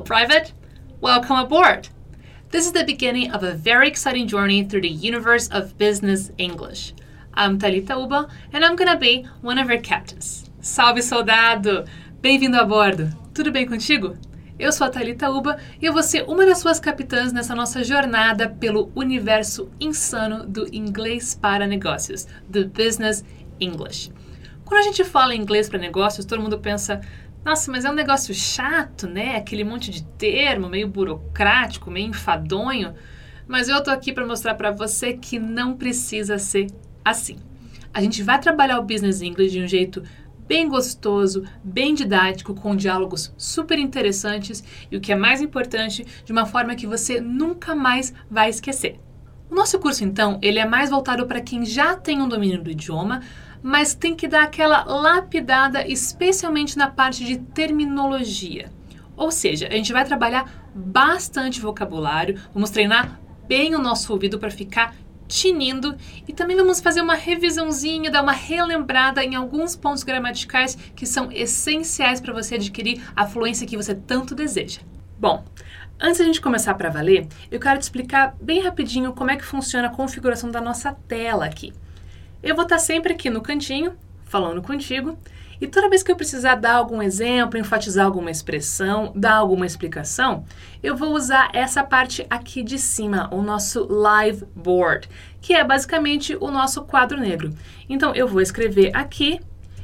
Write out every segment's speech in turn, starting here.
Private? Welcome aboard! This is the beginning of a very exciting journey through the universe of business English. I'm Thalita Uba, and I'm gonna be one of your captains. Salve, soldado! Bem-vindo a bordo! Tudo bem contigo? Eu sou a Thalita Uba e eu vou ser uma das suas capitãs nessa nossa jornada pelo universo insano do inglês para negócios, do business English. Quando a gente fala inglês para negócios, todo mundo pensa, nossa, mas é um negócio chato, né? Aquele monte de termo, meio burocrático, meio enfadonho. Mas eu tô aqui para mostrar para você que não precisa ser assim. A gente vai trabalhar o business English de um jeito bem gostoso, bem didático, com diálogos super interessantes e, o que é mais importante, de uma forma que você nunca mais vai esquecer. O nosso curso, então, ele é mais voltado para quem já tem um domínio do idioma, mas tem que dar aquela lapidada, especialmente na parte de terminologia. Ou seja, a gente vai trabalhar bastante vocabulário, vamos treinar bem o nosso ouvido para ficar tinindo e também vamos fazer uma revisãozinha, dar uma relembrada em alguns pontos gramaticais que são essenciais para você adquirir a fluência que você tanto deseja. Bom, antes de a gente começar para valer, eu quero te explicar bem rapidinho como é que funciona a configuração da nossa tela aqui. Eu vou estar sempre aqui no cantinho, falando contigo, e toda vez que eu precisar dar algum exemplo, enfatizar alguma expressão, dar alguma explicação, eu vou usar essa parte aqui de cima, o nosso live board, que é basicamente o nosso quadro negro. Então, eu vou escrever aqui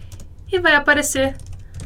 e vai aparecer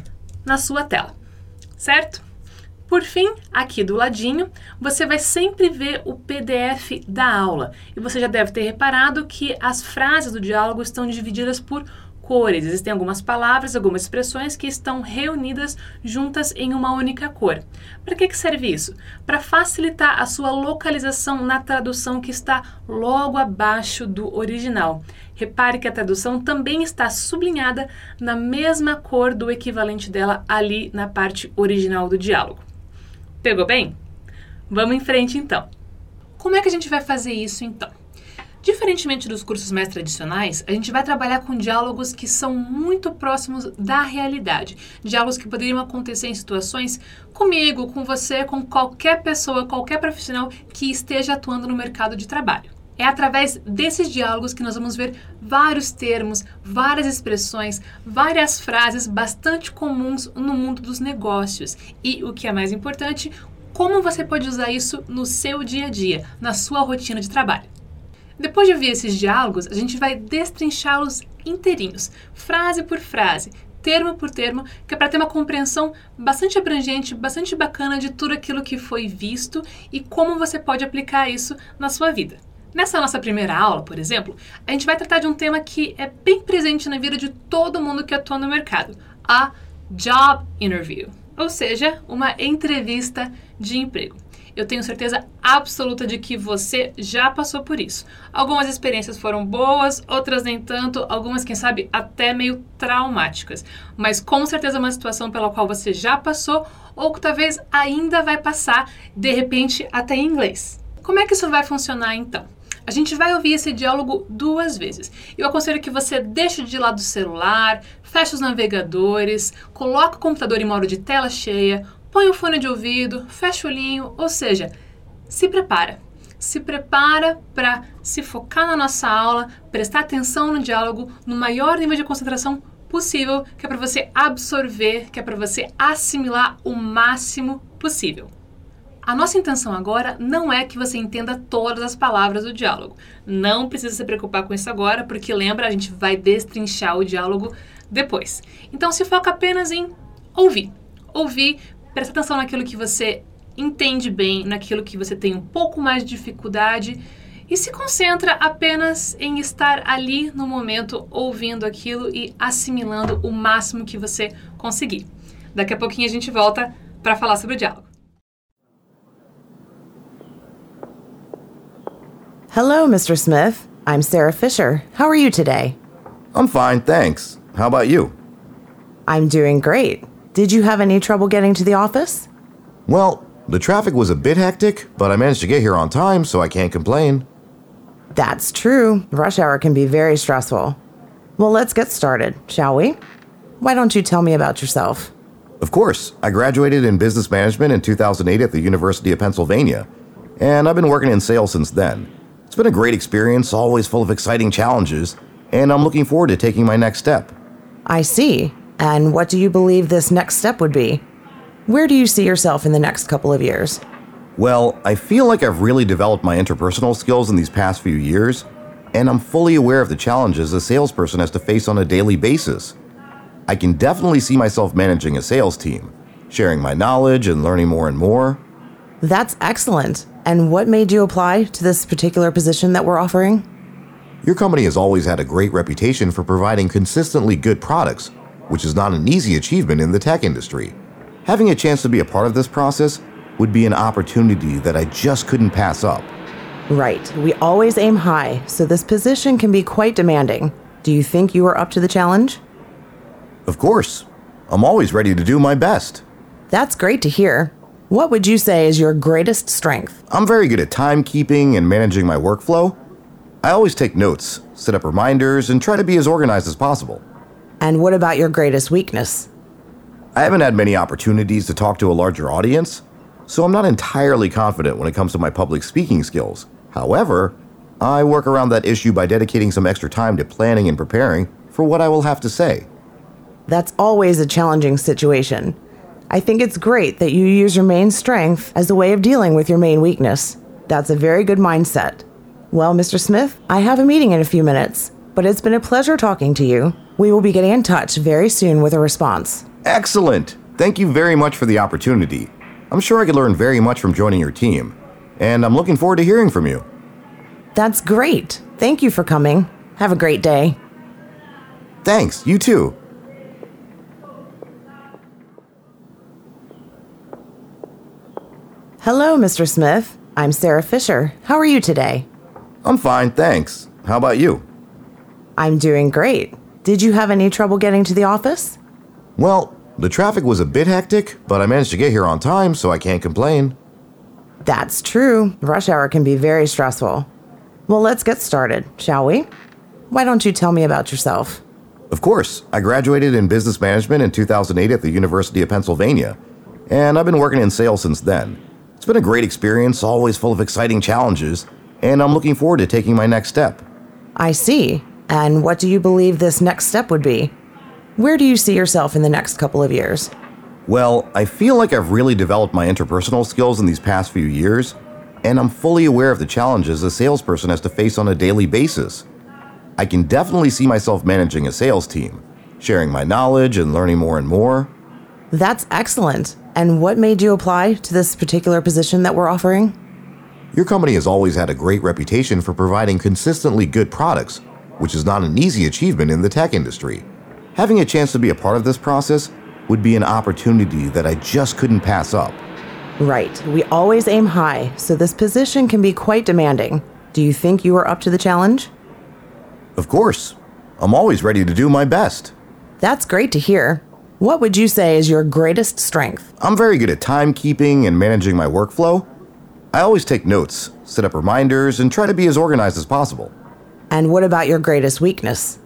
na sua tela, certo? Por fim, aqui do ladinho, você vai sempre ver o PDF da aula. E você já deve ter reparado que as frases do diálogo estão divididas por cores. Existem algumas palavras, algumas expressões que estão reunidas juntas em uma única cor. Para que serve isso? Para facilitar a sua localização na tradução que está logo abaixo do original. Repare que a tradução também está sublinhada na mesma cor do equivalente dela ali na parte original do diálogo. Pegou bem? Vamos em frente então. Como é que a gente vai fazer isso então? Diferentemente dos cursos mais tradicionais, a gente vai trabalhar com diálogos que são muito próximos da realidade. Diálogos que poderiam acontecer em situações comigo, com você, com qualquer pessoa, qualquer profissional que esteja atuando no mercado de trabalho. É através desses diálogos que nós vamos ver vários termos, várias expressões, várias frases bastante comuns no mundo dos negócios. E, o que é mais importante, como você pode usar isso no seu dia a dia, na sua rotina de trabalho. Depois de ouvir esses diálogos, a gente vai destrinchá-los inteirinhos, frase por frase, termo por termo, que é para ter uma compreensão bastante abrangente, bastante bacana de tudo aquilo que foi visto e como você pode aplicar isso na sua vida. Nessa nossa primeira aula, por exemplo, a gente vai tratar de um tema que é bem presente na vida de todo mundo que atua no mercado, a job interview, ou seja, uma entrevista de emprego. Eu tenho certeza absoluta de que você já passou por isso. Algumas experiências foram boas, outras nem tanto, algumas, quem sabe, até meio traumáticas. Mas com certeza é uma situação pela qual você já passou ou que talvez ainda vai passar, de repente, até em inglês. Como é que isso vai funcionar então? A gente vai ouvir esse diálogo 2 vezes. Eu aconselho que você deixe de lado o celular, feche os navegadores, coloque o computador em modo de tela cheia, põe o fone de ouvido, fecha o olhinho, ou seja, se prepara. Se prepara para se focar na nossa aula, prestar atenção no diálogo, no maior nível de concentração possível, que é para você absorver, que é para você assimilar o máximo possível. A nossa intenção agora não é que você entenda todas as palavras do diálogo. Não precisa se preocupar com isso agora, porque lembra, a gente vai destrinchar o diálogo depois. Então se foca apenas em ouvir. Ouvir, presta atenção naquilo que você entende bem, naquilo que você tem um pouco mais de dificuldade e se concentra apenas em estar ali no momento, ouvindo aquilo e assimilando o máximo que você conseguir. Daqui a pouquinho a gente volta para falar sobre o diálogo. Hello, Mr. Smith. I'm Sarah Fisher. How are you today? I'm fine, thanks. How about you? I'm doing great. Did you have any trouble getting to the office? Well, the traffic was a bit hectic, but I managed to get here on time, so I can't complain. That's true. Rush hour can be very stressful. Well, let's get started, shall we? Why don't you tell me about yourself? Of course, I graduated in business management in 2008 at the University of Pennsylvania, and I've been working in sales since then. It's been a great experience, always full of exciting challenges, and I'm looking forward to taking my next step. I see. And what do you believe this next step would be? Where do you see yourself in the next couple of years? Well, I feel like I've really developed my interpersonal skills in these past few years, and I'm fully aware of the challenges a salesperson has to face on a daily basis. I can definitely see myself managing a sales team, sharing my knowledge and learning more and more. That's excellent. And what made you apply to this particular position that we're offering? Your company has always had a great reputation for providing consistently good products, which is not an easy achievement in the tech industry. Having a chance to be a part of this process would be an opportunity that I just couldn't pass up. Right. We always aim high, so this position can be quite demanding. Do you think you are up to the challenge? Of course. I'm always ready to do my best. That's great to hear. What would you say is your greatest strength? I'm very good at timekeeping and managing my workflow. I always take notes, set up reminders, and try to be as organized as possible. And what about your greatest weakness? I haven't had many opportunities to talk to a larger audience, so I'm not entirely confident when it comes to my public speaking skills. However, I work around that issue by dedicating some extra time to planning and preparing for what I will have to say. That's always a challenging situation. I think it's great that you use your main strength as a way of dealing with your main weakness. That's a very good mindset. Well, Mr. Smith, I have a meeting in a few minutes, but it's been a pleasure talking to you. We will be getting in touch very soon with a response. Excellent! Thank you very much for the opportunity. I'm sure I could learn very much from joining your team, and I'm looking forward to hearing from you. That's great. Thank you for coming. Have a great day. Thanks, you too. Hello, Mr. Smith. I'm Sarah Fisher. How are you today? I'm fine, thanks. How about you? I'm doing great. Did you have any trouble getting to the office? Well, the traffic was a bit hectic, but I managed to get here on time, so I can't complain. That's true. Rush hour can be very stressful. Well, let's get started, shall we? Why don't you tell me about yourself? Of course, I graduated in business management in 2008 at the University of Pennsylvania, and I've been working in sales since then. It's been a great experience, always full of exciting challenges, and I'm looking forward to taking my next step. I see. And what do you believe this next step would be? Where do you see yourself in the next couple of years? Well, I feel like I've really developed my interpersonal skills in these past few years, and I'm fully aware of the challenges a salesperson has to face on a daily basis. I can definitely see myself managing a sales team, sharing my knowledge and learning more and more. That's excellent. And what made you apply to this particular position that we're offering? Your company has always had a great reputation for providing consistently good products, which is not an easy achievement in the tech industry. Having a chance to be a part of this process would be an opportunity that I just couldn't pass up. Right. We always aim high, so this position can be quite demanding. Do you think you are up to the challenge? Of course. I'm always ready to do my best. That's great to hear. What would you say is your greatest strength? I'm very good at timekeeping and managing my workflow. I always take notes, set up reminders, and try to be as organized as possible. And what about your greatest weakness?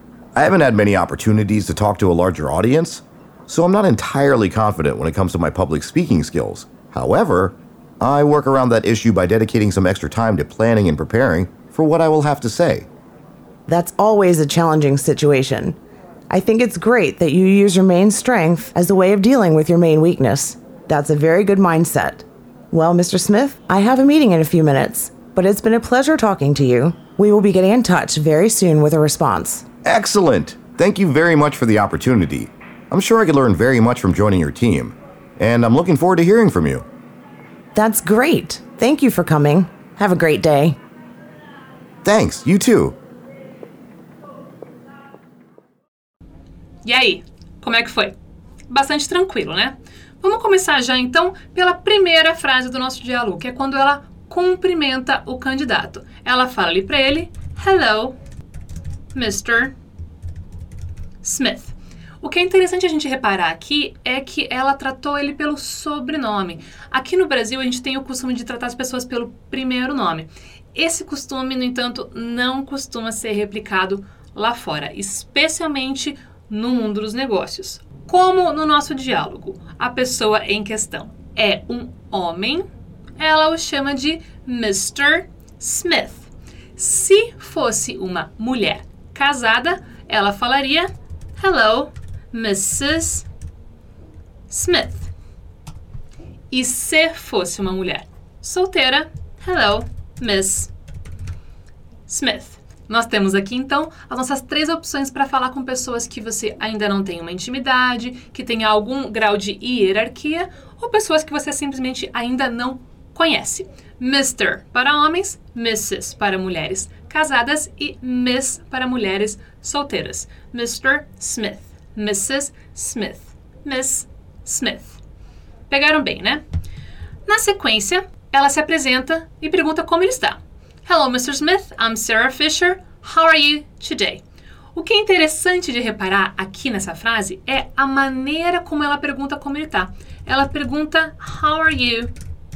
I haven't had many opportunities to talk to a larger audience, so I'm not entirely confident when it comes to my public speaking skills. However, I work around that issue by dedicating some extra time to planning and preparing for what I will have to say. That's always a challenging situation. I think it's great that you use your main strength as a way of dealing with your main weakness. That's a very good mindset. Well, Mr. Smith, I have a meeting in a few minutes, but it's been a pleasure talking to you. We will be getting in touch very soon with a response. Excellent! Thank you very much for the opportunity. I'm sure I could learn very much from joining your team, and I'm looking forward to hearing from you. That's great. Thank you for coming. Have a great day. Thanks, you too. E aí, como é que foi? Bastante tranquilo, né? Vamos começar já então pela primeira frase do nosso diálogo, que é quando ela cumprimenta o candidato. Ela fala ali para ele, Hello, Mr. Smith. O que é interessante a gente reparar aqui é que ela tratou ele pelo sobrenome. Aqui no Brasil a gente tem o costume de tratar as pessoas pelo primeiro nome. Esse costume, no entanto, não costuma ser replicado lá fora, especialmente no mundo dos negócios. Como no nosso diálogo, a pessoa em questão é um homem, ela o chama de Mr. Smith. Se fosse uma mulher casada, ela falaria Hello, Mrs. Smith. E se fosse uma mulher solteira, Hello, Miss Smith. Nós temos aqui, então, as nossas 3 opções para falar com pessoas que você ainda não tem uma intimidade, que tenha algum grau de hierarquia, ou pessoas que você simplesmente ainda não conhece. Mr. para homens, Mrs. para mulheres casadas e Miss para mulheres solteiras. Mr. Smith, Mrs. Smith, Miss Smith. Pegaram bem, né? Na sequência, ela se apresenta e pergunta como ele está. Hello, Mr. Smith. I'm Sarah Fisher. How are you today? O que é interessante de reparar aqui nessa frase é a maneira como ela pergunta como ele está. Ela pergunta How are you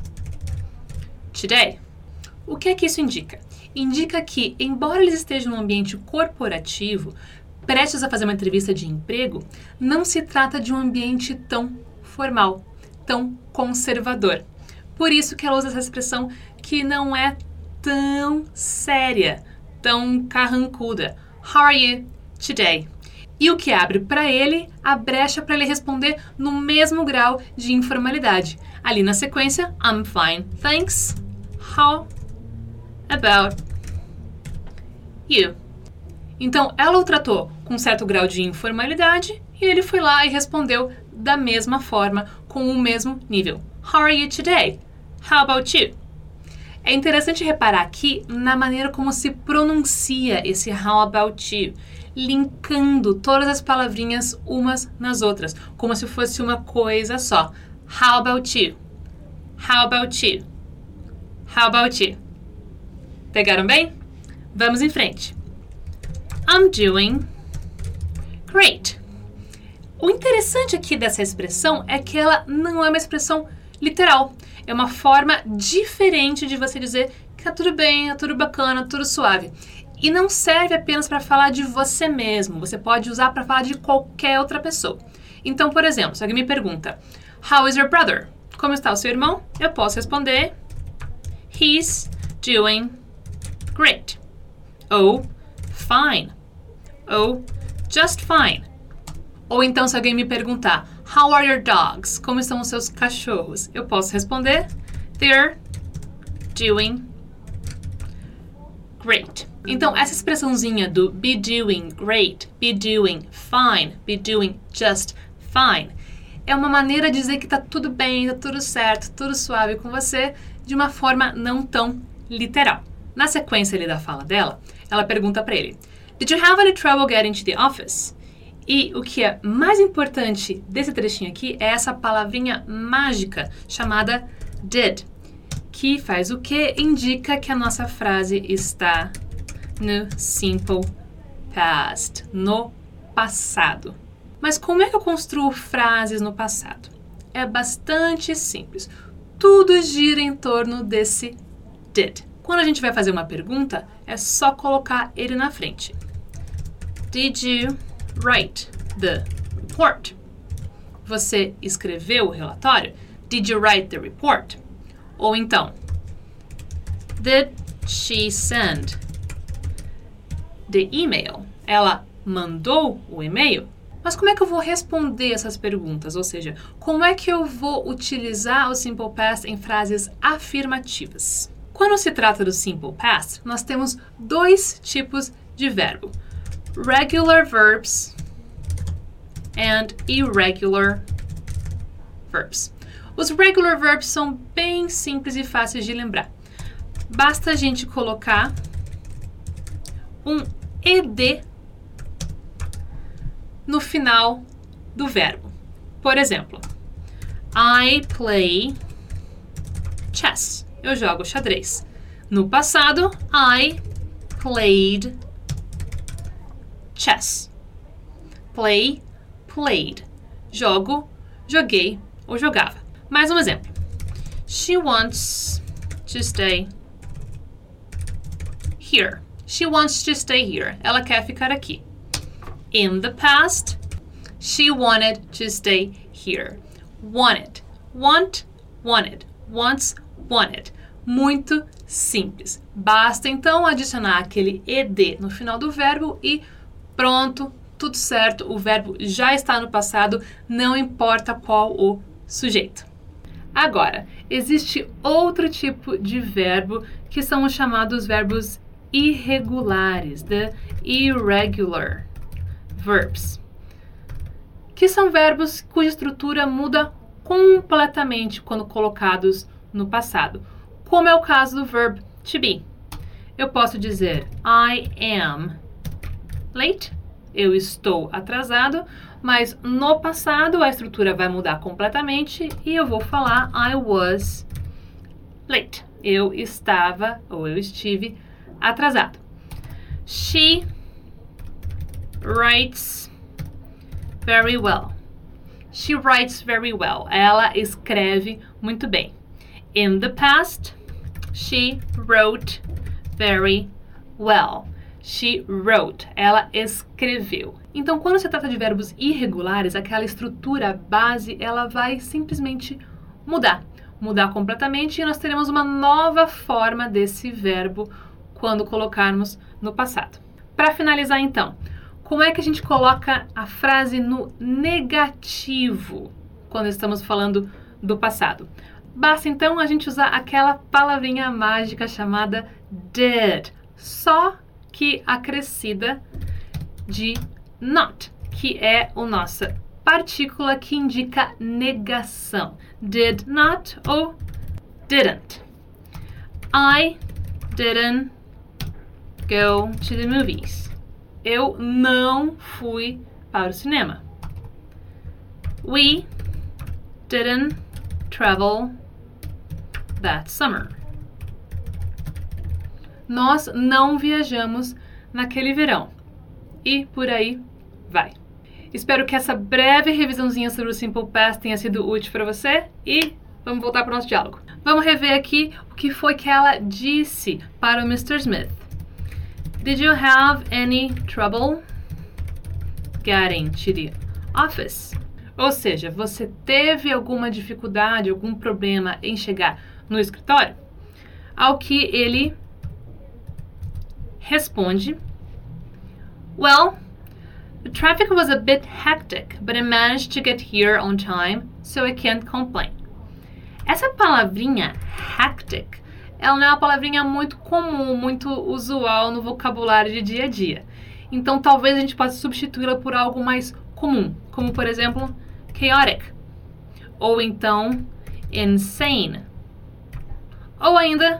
today? O que é que isso indica? Indica que, embora eles estejam num ambiente corporativo, prestes a fazer uma entrevista de emprego, não se trata de um ambiente tão formal, tão conservador. Por isso que ela usa essa expressão que não é tão séria, tão carrancuda. How are you today? E o que abre para ele a brecha para ele responder no mesmo grau de informalidade. Ali na sequência, I'm fine, thanks. How about you? Então, ela o tratou com um certo grau de informalidade e ele foi lá e respondeu da mesma forma, com o mesmo nível. How are you today? How about you? É interessante reparar aqui na maneira como se pronuncia esse how about you, linkando todas as palavrinhas umas nas outras, como se fosse uma coisa só. How about you? How about you? How about you? Pegaram bem? Vamos em frente. I'm doing great. O interessante aqui dessa expressão é que ela não é uma expressão literal. É uma forma diferente de você dizer que tá tudo bem, tá tudo bacana, tudo suave. E não serve apenas para falar de você mesmo. Você pode usar para falar de qualquer outra pessoa. Então, por exemplo, se alguém me pergunta How is your brother? Como está o seu irmão? Eu posso responder He's doing great. Ou fine. Ou just fine. Ou então, se alguém me perguntar How are your dogs? Como estão os seus cachorros? Eu posso responder They're doing great. Então, essa expressãozinha do be doing great, be doing fine, be doing just fine é uma maneira de dizer que tá tudo bem, tá tudo certo, tudo suave com você, de uma forma não tão literal. Na sequência ali da fala dela, ela pergunta para ele Did you have any trouble getting to the office? E o que é mais importante desse trechinho aqui é essa palavrinha mágica chamada did, que faz o quê? Indica que a nossa frase está no simple past, no passado. Mas como é que eu construo frases no passado? É bastante simples. Tudo gira em torno desse did. Quando a gente vai fazer uma pergunta, é só colocar ele na frente. Did you write the report? Você escreveu o relatório? Did you write the report? Ou então, did she send the email? Ela mandou o e-mail? Mas como é que eu vou responder essas perguntas? Ou seja, como é que eu vou utilizar o Simple Past em frases afirmativas? Quando se trata do Simple Past, nós temos 2 tipos de verbo. Regular verbs and irregular verbs. Os regular verbs são bem simples e fáceis de lembrar. Basta a gente colocar um ed no final do verbo. Por exemplo, I play chess. Eu jogo xadrez. No passado, I played chess. Play, played. Jogo, joguei ou jogava. Mais um exemplo. She wants to stay here. She wants to stay here. Ela quer ficar aqui. In the past, She wanted to stay here. Wanted. Want, wanted. Wants, wanted. Muito simples. Basta então adicionar aquele ed no final do verbo e pronto, tudo certo. O verbo já está no passado, não importa qual o sujeito. Agora, existe outro tipo de verbo que são os chamados verbos irregulares, the irregular verbs, que são verbos cuja estrutura muda completamente quando colocados no passado, como é o caso do verbo to be. Eu posso dizer I am late, eu estou atrasado, mas no passado a estrutura vai mudar completamente e eu vou falar I was late. Eu estava ou eu estive atrasado. She writes very well. She writes very well. Ela escreve muito bem. In the past, she wrote very well. She wrote. Ela escreveu. Então, quando se trata de verbos irregulares, aquela estrutura base, ela vai simplesmente mudar. Mudar completamente e nós teremos uma nova forma desse verbo quando colocarmos no passado. Para finalizar, então, como é que a gente coloca a frase no negativo quando estamos falando do passado? Basta, então, a gente usar aquela palavrinha mágica chamada did, só que acrescida de not, que é a nossa partícula que indica negação. Did not ou didn't. I didn't go to the movies. Eu não fui para o cinema. We didn't travel that summer. Nós não viajamos naquele verão. E por aí vai. Espero que essa breve revisãozinha sobre o Simple Past tenha sido útil para você e vamos voltar para o nosso diálogo. Vamos rever aqui o que foi que ela disse para o Mr. Smith. Did you have any trouble getting to the office? Ou seja, você teve alguma dificuldade, algum problema em chegar no escritório? Ao que ele responde, well, the traffic was a bit hectic, but I managed to get here on time, so I can't complain. Essa palavrinha hectic, ela não é uma palavrinha muito comum, muito usual no vocabulário de dia a dia. Então, talvez a gente possa substituí-la por algo mais comum, como, por exemplo, chaotic, ou então insane, ou ainda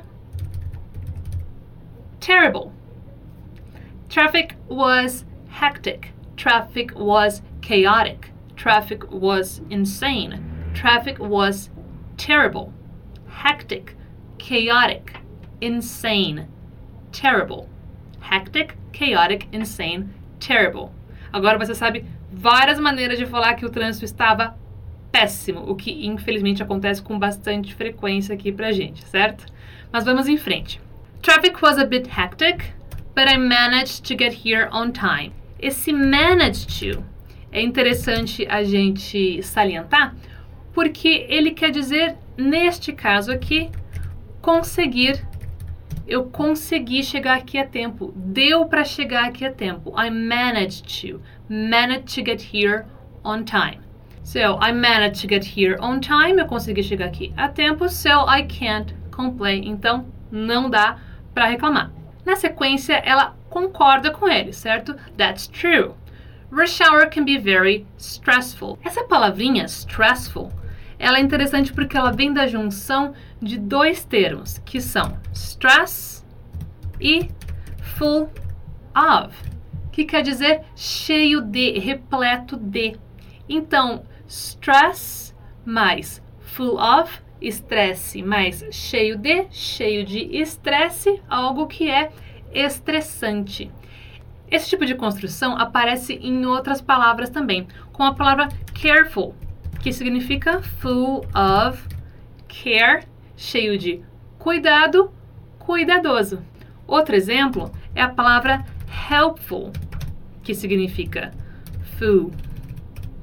terrible. Traffic was hectic. Traffic was chaotic. Traffic was insane. Traffic was terrible. Hectic, chaotic, insane, terrible. Hectic, chaotic, insane, terrible. Agora você sabe várias maneiras de falar que o trânsito estava péssimo, o que infelizmente acontece com bastante frequência aqui pra gente, certo? Mas vamos em frente. Traffic was a bit hectic, but I managed to get here on time. Esse managed to é interessante a gente salientar, porque ele quer dizer, neste caso aqui, conseguir. Eu consegui chegar aqui a tempo. Deu para chegar aqui a tempo. I managed to. Managed to get here on time. So, I managed to get here on time. Eu consegui chegar aqui a tempo. So, I can't complain. Então, não dá para reclamar. Na sequência, ela concorda com ele, certo? That's true. Rush hour can be very stressful. Essa palavrinha, stressful, ela é interessante porque ela vem da junção de dois termos, que são stress e full of, que quer dizer cheio de, repleto de. Então, stress mais full of, estresse mais cheio de estresse, algo que é estressante. Esse tipo de construção aparece em outras palavras também, com a palavra careful, que significa full of care, cheio de cuidado, cuidadoso. Outro exemplo é a palavra helpful, que significa full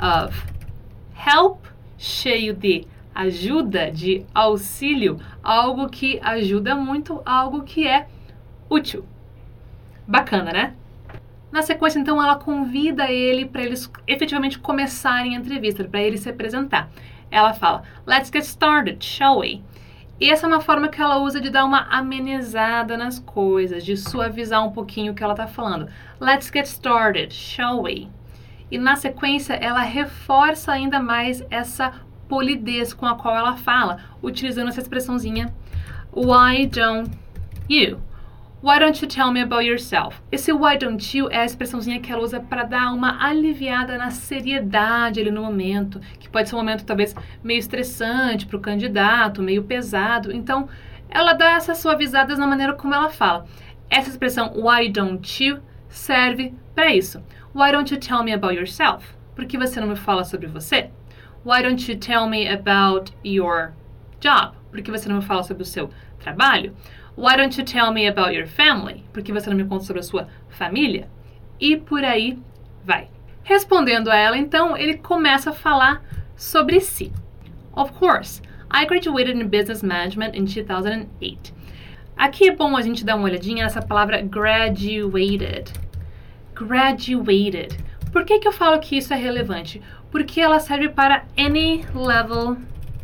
of help, cheio de ajuda, de auxílio, algo que ajuda muito, algo que é útil. Bacana, né? Na sequência, então, ela convida ele para eles efetivamente começarem a entrevista, para ele se apresentar. Ela fala, let's get started, shall we? E essa é uma forma que ela usa de dar uma amenizada nas coisas, de suavizar um pouquinho o que ela está falando. Let's get started, shall we? E na sequência, ela reforça ainda mais essa polidez com a qual ela fala, utilizando essa expressãozinha, why don't you? Why don't you tell me about yourself? Esse why don't you é a expressãozinha que ela usa para dar uma aliviada na seriedade ali no momento, que pode ser um momento talvez meio estressante para o candidato, meio pesado. Então, ela dá essas suavizadas na maneira como ela fala. Essa expressão why don't you serve para isso. Why don't you tell me about yourself? Por que você não me fala sobre você? Why don't you tell me about your job? Por que você não me fala sobre o seu trabalho? Why don't you tell me about your family? Por que você não me conta sobre a sua família? E por aí vai. Respondendo a ela, então, ele começa a falar sobre si. Of course, I graduated in business management in 2008. Aqui é bom a gente dar uma olhadinha nessa palavra graduated. Graduated. Por que eu falo que isso é relevante? Porque ela serve para any level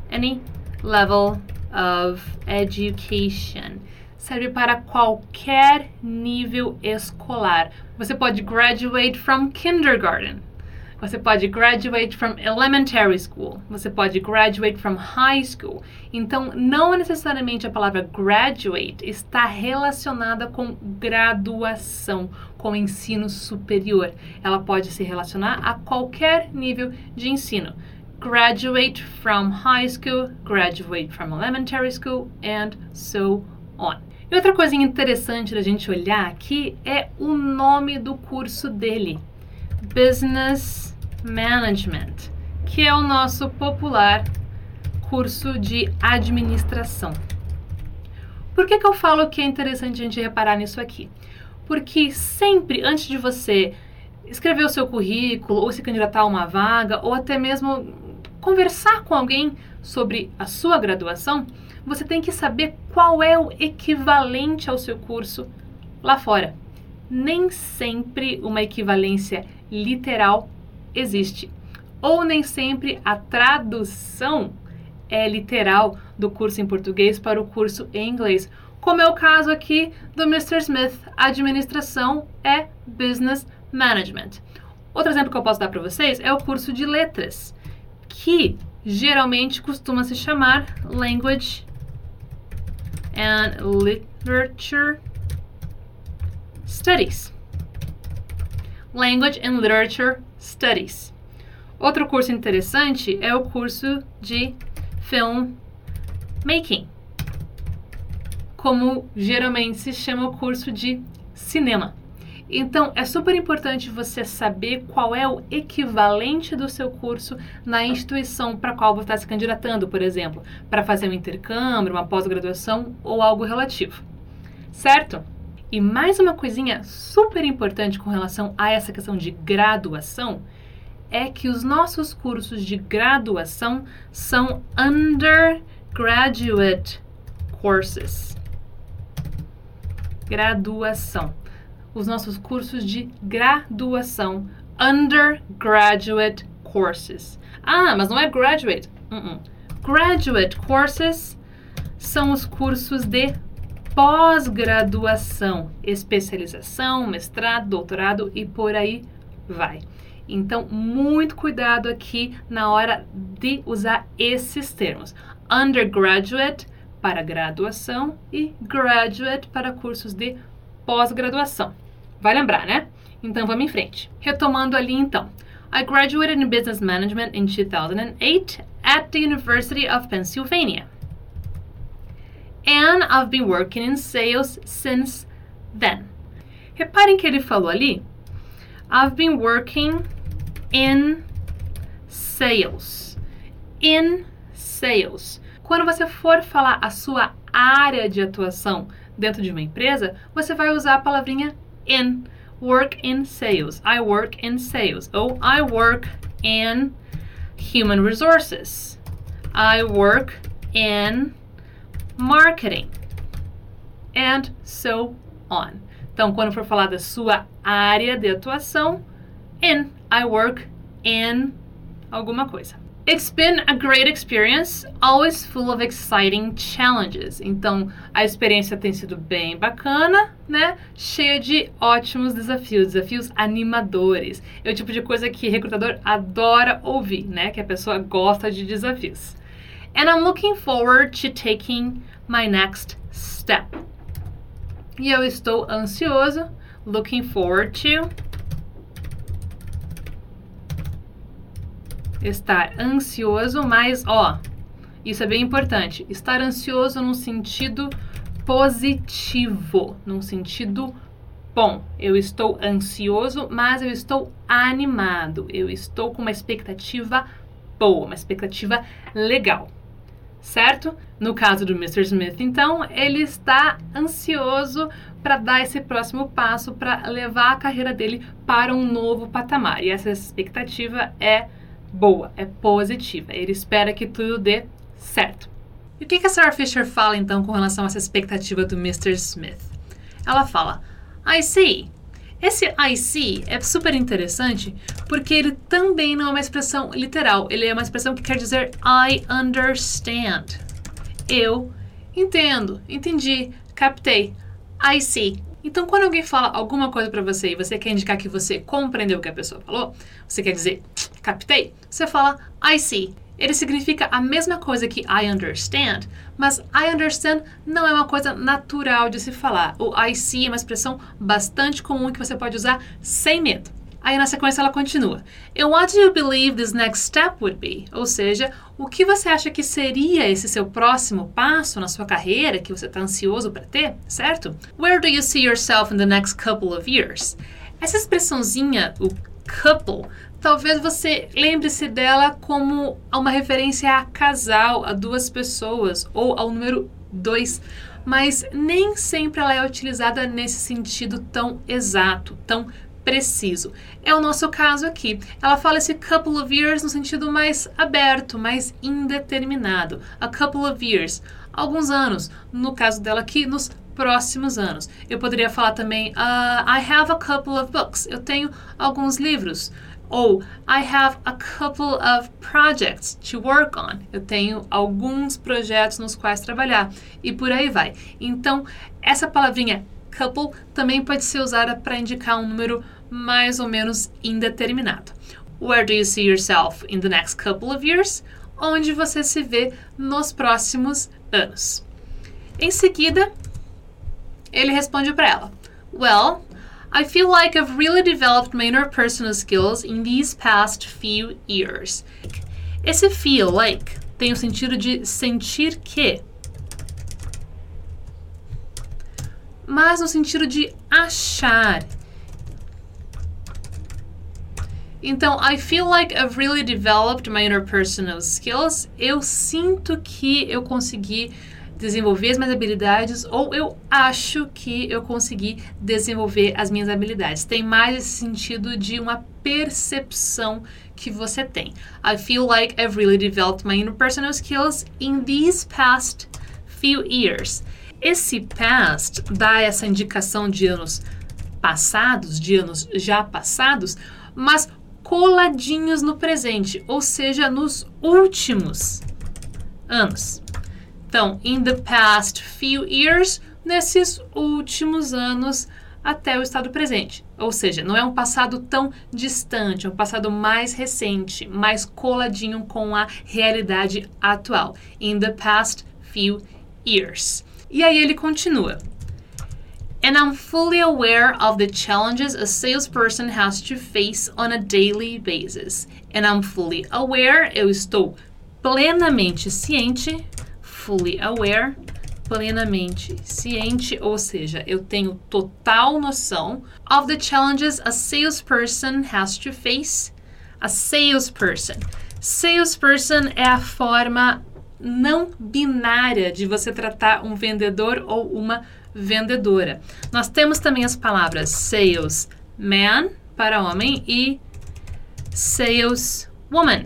of education. Serve para qualquer nível escolar. Você pode graduate from kindergarten. Você pode graduate from elementary school. Você pode graduate from high school. Então, não necessariamente a palavra graduate está relacionada com graduação, com ensino superior. Ela pode se relacionar a qualquer nível de ensino. Graduate from high school, graduate from elementary school, and so on. E outra coisinha interessante da gente olhar aqui é o nome do curso dele. Business Management, que é o nosso popular curso de administração. Por que eu falo que é interessante a gente reparar nisso aqui? Porque sempre, antes de você escrever o seu currículo, ou se candidatar a uma vaga, ou até mesmo conversar com alguém sobre a sua graduação, você tem que saber qual é o equivalente ao seu curso lá fora. Nem sempre uma equivalência literal existe. Ou nem sempre a tradução é literal do curso em português para o curso em inglês. Como é o caso aqui do Mr. Smith, administração é Business Management. Outro exemplo que eu posso dar para vocês é o curso de letras, que geralmente costuma se chamar Language and Literature Studies. Language and Literature Studies. Outro curso interessante é o curso de Film Making, como geralmente se chama o curso de cinema. Então, é super importante você saber qual é o equivalente do seu curso na instituição para a qual você está se candidatando, por exemplo, para fazer um intercâmbio, uma pós-graduação ou algo relativo. Certo? E mais uma coisinha super importante com relação a essa questão de graduação é que os nossos cursos de graduação são undergraduate courses. Graduação. Os nossos cursos de graduação, undergraduate courses. Ah, mas não é graduate. Graduate courses são os cursos de pós-graduação, especialização, mestrado, doutorado e por aí vai. Então, muito cuidado aqui na hora de usar esses termos. Undergraduate para graduação e graduate para cursos de pós-graduação. Vai lembrar, né? Então, vamos em frente. Retomando ali, então. I graduated in Business Management in 2008 at the University of Pennsylvania. And I've been working in sales since then. Reparem que ele falou ali, I've been working in sales. In sales. Quando você for falar a sua área de atuação dentro de uma empresa, você vai usar a palavrinha in. Work in sales. I work in sales. Ou I work in human resources. I work in marketing. And so on. Então, quando for falar da sua área de atuação, I work in alguma coisa. It's been a great experience, always full of exciting challenges. Então, a experiência tem sido bem bacana, né? Cheia de ótimos desafios animadores. É o tipo de coisa que recrutador adora ouvir, né? Que a pessoa gosta de desafios. And I'm looking forward to taking my next step. E eu estou ansioso, looking forward to... Estar ansioso, mas, isso é bem importante. Estar ansioso num sentido positivo, num sentido bom. Eu estou ansioso, mas eu estou animado. Eu estou com uma expectativa boa, uma expectativa legal. Certo? No caso do Mr. Smith, então, ele está ansioso para dar esse próximo passo, para levar a carreira dele para um novo patamar. E essa expectativa é boa, é positiva. Ele espera que tudo dê certo. E o que a Sarah Fisher fala, então, com relação a essa expectativa do Mr. Smith? Ela fala, I see. Esse I see é super interessante porque ele também não é uma expressão literal. Ele é uma expressão que quer dizer I understand. Eu entendo, entendi, captei. I see. Então, quando alguém fala alguma coisa para você e você quer indicar que você compreendeu o que a pessoa falou, você quer dizer, captei, você fala I see. Ele significa a mesma coisa que I understand, mas I understand não é uma coisa natural de se falar. O I see é uma expressão bastante comum que você pode usar sem medo. Aí na sequência ela continua. And what do you believe this next step would be? Ou seja, o que você acha que seria esse seu próximo passo na sua carreira que você está ansioso para ter, certo? Where do you see yourself in the next couple of years? Essa expressãozinha, o couple, talvez você lembre-se dela como uma referência a casal, a duas pessoas ou ao número 2, mas nem sempre ela é utilizada nesse sentido tão exato, tão preciso. É o nosso caso aqui. Ela fala esse couple of years no sentido mais aberto, mais indeterminado. A couple of years, alguns anos. No caso dela aqui, nos próximos anos. Eu poderia falar também, I have a couple of books. Eu tenho alguns livros. Ou, I have a couple of projects to work on. Eu tenho alguns projetos nos quais trabalhar. E por aí vai. Então, essa palavrinha couple também pode ser usada para indicar um número mais ou menos indeterminado. Where do you see yourself in the next couple of years? Onde você se vê nos próximos anos. Em seguida, ele responde para ela. Well, I feel like I've really developed my interpersonal skills in these past few years. Esse feel like tem o sentido de sentir que, mas no sentido de achar. Então, I feel like I've really developed my interpersonal skills. Eu sinto que eu consegui desenvolver as minhas habilidades, ou eu acho que eu consegui desenvolver as minhas habilidades. Tem mais esse sentido de uma percepção que você tem. I feel like I've really developed my interpersonal skills in these past few years. Esse past dá essa indicação de anos passados, de anos já passados, mas coladinhos no presente, ou seja, nos últimos anos. Então, in the past few years, nesses últimos anos até o estado presente. Ou seja, não é um passado tão distante, é um passado mais recente, mais coladinho com a realidade atual. In the past few years. E aí ele continua. And I'm fully aware of the challenges a salesperson has to face on a daily basis. And I'm fully aware, eu estou plenamente ciente, fully aware, plenamente ciente, ou seja, eu tenho total noção of the challenges a salesperson has to face. A salesperson. Salesperson é a forma não binária de você tratar um vendedor ou uma vendedora. Nós temos também as palavras salesman para homem e saleswoman woman,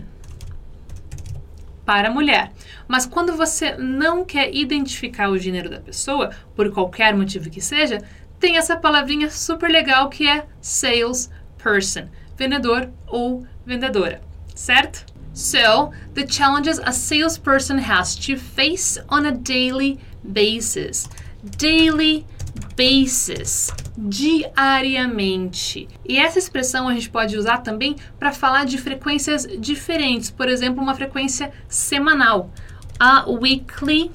para mulher. Mas quando você não quer identificar o gênero da pessoa, por qualquer motivo que seja, tem essa palavrinha super legal que é salesperson, vendedor ou vendedora, certo? So, the challenges a salesperson has to face on a daily basis. Daily basis, diariamente. E essa expressão a gente pode usar também para falar de frequências diferentes. Por exemplo, uma frequência semanal, a weekly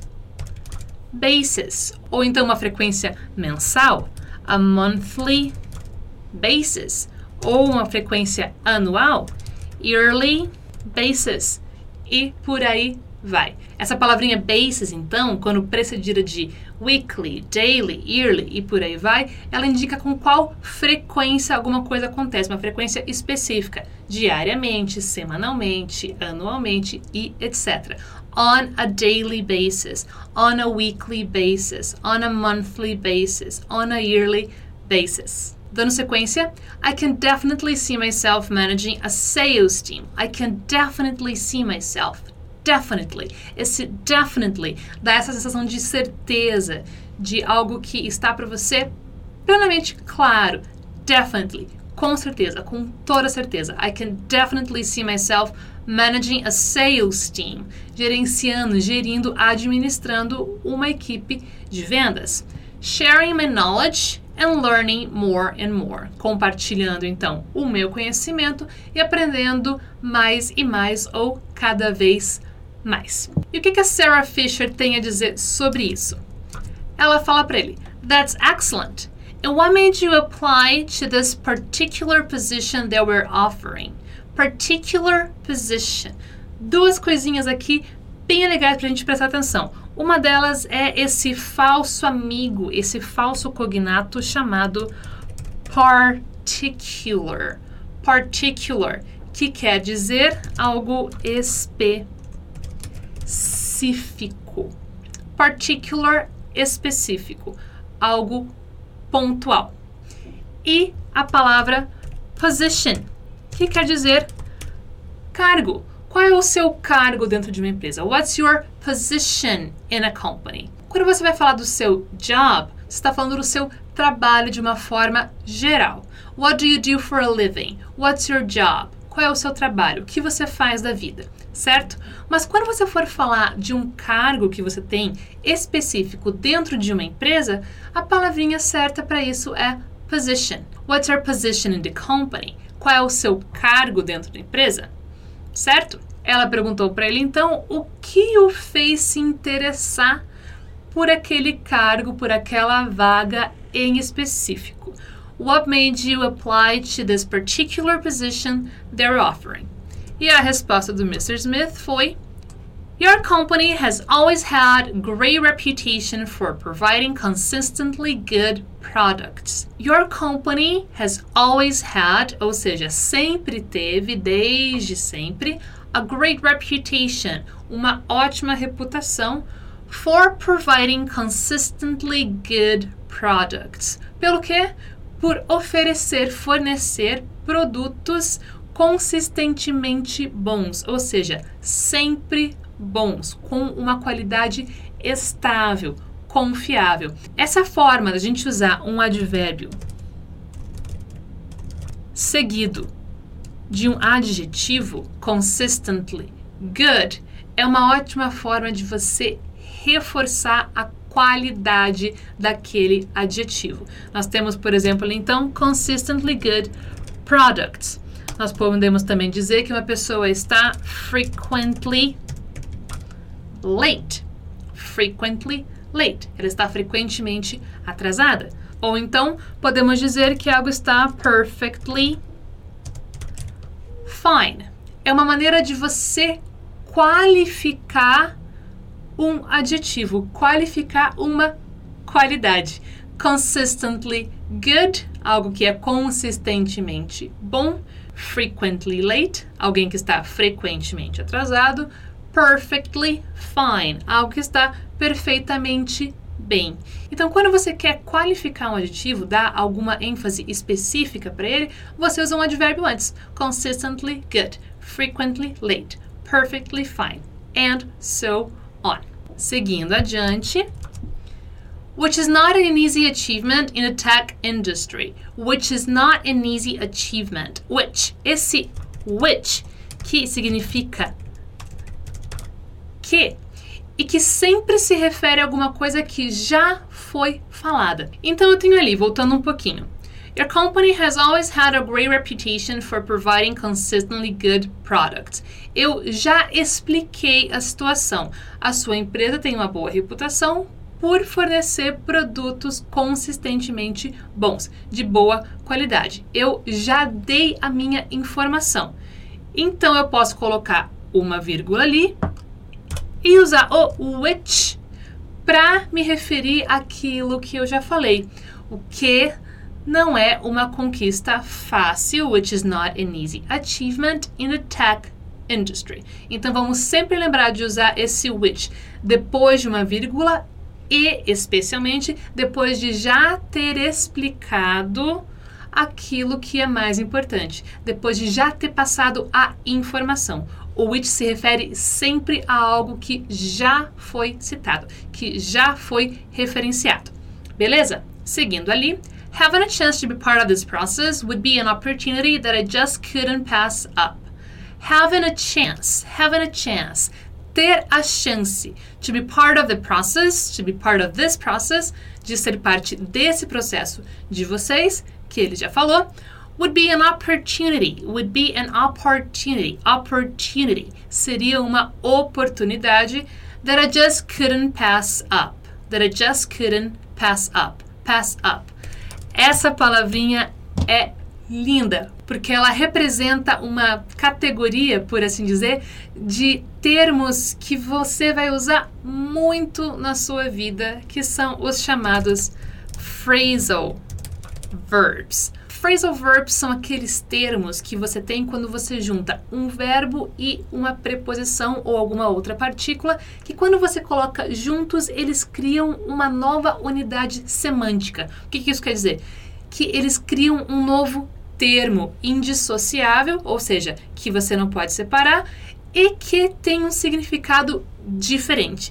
basis. Ou então uma frequência mensal, a monthly basis. Ou uma frequência anual, yearly basis. E por aí vai. Essa palavrinha basis, então, quando precedida de weekly, daily, yearly e por aí vai, ela indica com qual frequência alguma coisa acontece, uma frequência específica, diariamente, semanalmente, anualmente e etc. On a daily basis, on a weekly basis, on a monthly basis, on a yearly basis. Dando sequência, I can definitely see myself managing a sales team. I can definitely see myself. Definitely. Esse definitely dá essa sensação de certeza, de algo que está para você plenamente claro. Definitely. Com certeza, com toda certeza. I can definitely see myself managing a sales team. Gerenciando, gerindo, administrando uma equipe de vendas. Sharing my knowledge and learning more and more. Compartilhando, então, o meu conhecimento e aprendendo mais e mais ou cada vez mais. E o que a Sarah Fisher tem a dizer sobre isso? Ela fala para ele, That's excellent. And what made you apply to this particular position that we're offering? Particular position. Duas coisinhas aqui bem legais para a gente prestar atenção. Uma delas é esse falso amigo, esse falso cognato chamado particular. Particular, que quer dizer algo específico. Particular, específico, algo pontual. E a palavra position, que quer dizer cargo. Qual é o seu cargo dentro de uma empresa? What's your position in a company? Quando você vai falar do seu job, você está falando do seu trabalho de uma forma geral. What do you do for a living? What's your job? Qual é o seu trabalho? O que você faz da vida? Certo? Mas quando você for falar de um cargo que você tem específico dentro de uma empresa, a palavrinha certa para isso é position. What's your position in the company? Qual é o seu cargo dentro da empresa? Certo? Ela perguntou para ele, então, o que o fez se interessar por aquele cargo, por aquela vaga em específico? What made you apply to this particular position they're offering? E a resposta do Mr. Smith foi, Your company has always had great reputation for providing consistently good products. Your company has always had, ou seja, sempre teve, desde sempre, a great reputation, uma ótima reputação, for providing consistently good products. Pelo quê? Por oferecer, fornecer produtos consistentemente bons, ou seja, sempre bons, com uma qualidade estável, confiável. Essa forma da gente usar um advérbio seguido de um adjetivo, consistently good, é uma ótima forma de você reforçar a qualidade daquele adjetivo. Nós temos, por exemplo, então, consistently good products. Nós podemos também dizer que uma pessoa está frequently late. Frequently late. Ela está frequentemente atrasada. Ou então, podemos dizer que algo está perfectly fine. É uma maneira de você qualificar um adjetivo, qualificar uma qualidade. Consistently good, algo que é consistentemente bom. Frequently late, alguém que está frequentemente atrasado. Perfectly fine, algo que está perfeitamente bem. Então, quando você quer qualificar um adjetivo, dar alguma ênfase específica para ele, você usa um advérbio antes. Consistently good, frequently late, perfectly fine, and so on. Seguindo adiante. Which is not an easy achievement in the tech industry. Which is not an easy achievement. Which, esse which, que significa que, e que sempre se refere a alguma coisa que já foi falada. Então eu tenho ali, voltando um pouquinho. Your company has always had a great reputation for providing consistently good products. Eu já expliquei a situação. A sua empresa tem uma boa reputação por fornecer produtos consistentemente bons, de boa qualidade. Eu já dei a minha informação. Então eu posso colocar uma vírgula ali e usar o which para me referir àquilo que eu já falei. O que não é uma conquista fácil, which is not an easy achievement in the tech industry. Então vamos sempre lembrar de usar esse which depois de uma vírgula e especialmente depois de já ter explicado aquilo que é mais importante, depois de já ter passado a informação. O which se refere sempre a algo que já foi citado, que já foi referenciado. Beleza? Seguindo ali. Having a chance to be part of this process would be an opportunity that I just couldn't pass up. Having a chance, ter a chance, to be part of the process, to be part of this process, de ser parte desse processo de vocês, que ele já falou, would be an opportunity, opportunity, seria uma oportunidade that I just couldn't pass up, pass up. Essa palavrinha é linda, porque ela representa uma categoria, por assim dizer, de termos que você vai usar muito na sua vida, que são os chamados phrasal verbs. Phrasal verbs são aqueles termos que você tem quando você junta um verbo e uma preposição ou alguma outra partícula, que quando você coloca juntos, eles criam uma nova unidade semântica. O que isso quer dizer? Que eles criam um novo termo indissociável, ou seja, que você não pode separar, e que tem um significado diferente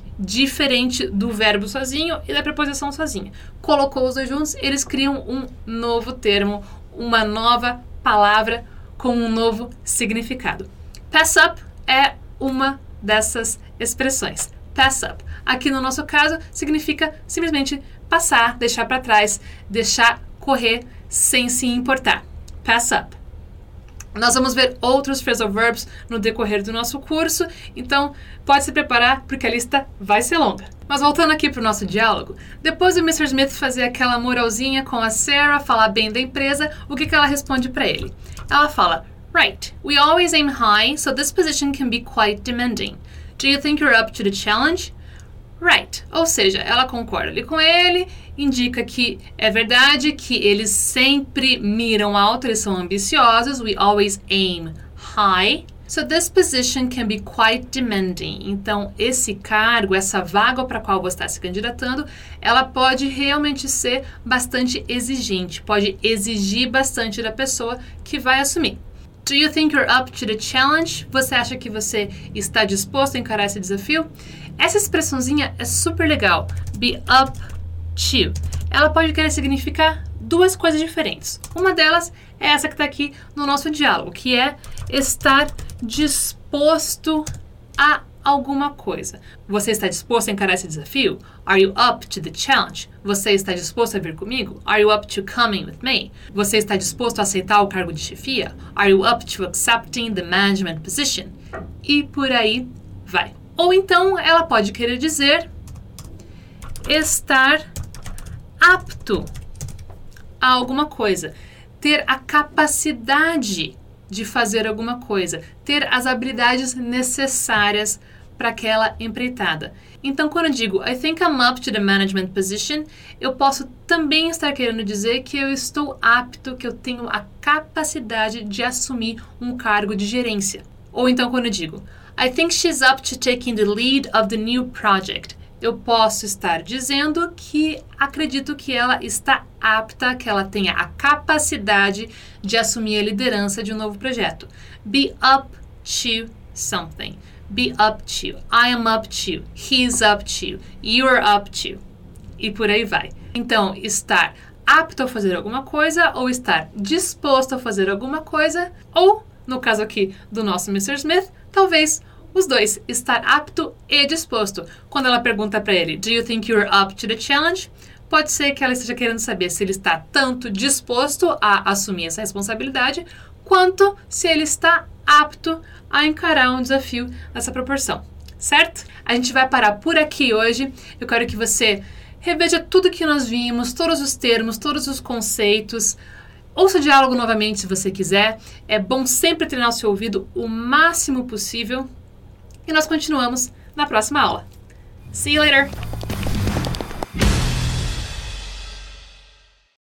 do verbo sozinho e da preposição sozinha. Colocou os dois juntos, eles criam um novo termo, uma nova palavra com um novo significado. Pass up é uma dessas expressões. Pass up. Aqui no nosso caso, significa simplesmente passar, deixar para trás, deixar correr sem se importar. Pass up. Nós vamos ver outros phrasal verbs no decorrer do nosso curso, então pode se preparar porque a lista vai ser longa. Mas voltando aqui para o nosso diálogo, depois do Mr. Smith fazer aquela moralzinha com a Sarah, falar bem da empresa, o que ela responde para ele? Ela fala, Right, we always aim high, so this position can be quite demanding. Do you think you're up to the challenge? Right, ou seja, ela concorda ali com ele, indica que é verdade, que eles sempre miram alto, eles são ambiciosos, we always aim high. So this position can be quite demanding. Então, esse cargo, essa vaga para a qual você está se candidatando, ela pode realmente ser bastante exigente, pode exigir bastante da pessoa que vai assumir. Do you think you're up to the challenge? Você acha que você está disposto a encarar esse desafio? Essa expressãozinha é super legal. Be up to. Ela pode querer significar duas coisas diferentes. Uma delas é essa que está aqui no nosso diálogo, que é estar disposto a alguma coisa. Você está disposto a encarar esse desafio? Are you up to the challenge? Você está disposto a vir comigo? Are you up to coming with me? Você está disposto a aceitar o cargo de chefia? Are you up to accepting the management position? E por aí vai. Ou então ela pode querer dizer estar apto a alguma coisa, ter a capacidade de fazer alguma coisa, ter as habilidades necessárias para aquela empreitada. Então, quando eu digo I think I'm up to the management position, eu posso também estar querendo dizer que eu estou apto, que eu tenho a capacidade de assumir um cargo de gerência. Ou então, quando eu digo I think she's up to taking the lead of the new project, eu posso estar dizendo que acredito que ela está apta, que ela tenha a capacidade de assumir a liderança de um novo projeto. Be up to something. Be up to. I am up to. He's up to. You're up to. E por aí vai. Então, estar apto a fazer alguma coisa ou estar disposto a fazer alguma coisa, ou, no caso aqui do nosso Mr. Smith, talvez os dois, estar apto e disposto. Quando ela pergunta para ele, do you think you're up to the challenge? Pode ser que ela esteja querendo saber se ele está tanto disposto a assumir essa responsabilidade, quanto se ele está apto a encarar um desafio nessa proporção, certo? A gente vai parar por aqui hoje. Eu quero que você reveja tudo que nós vimos, todos os termos, todos os conceitos. Ouça o diálogo novamente se você quiser. É bom sempre treinar o seu ouvido o máximo possível. E nós continuamos na próxima aula. See you later!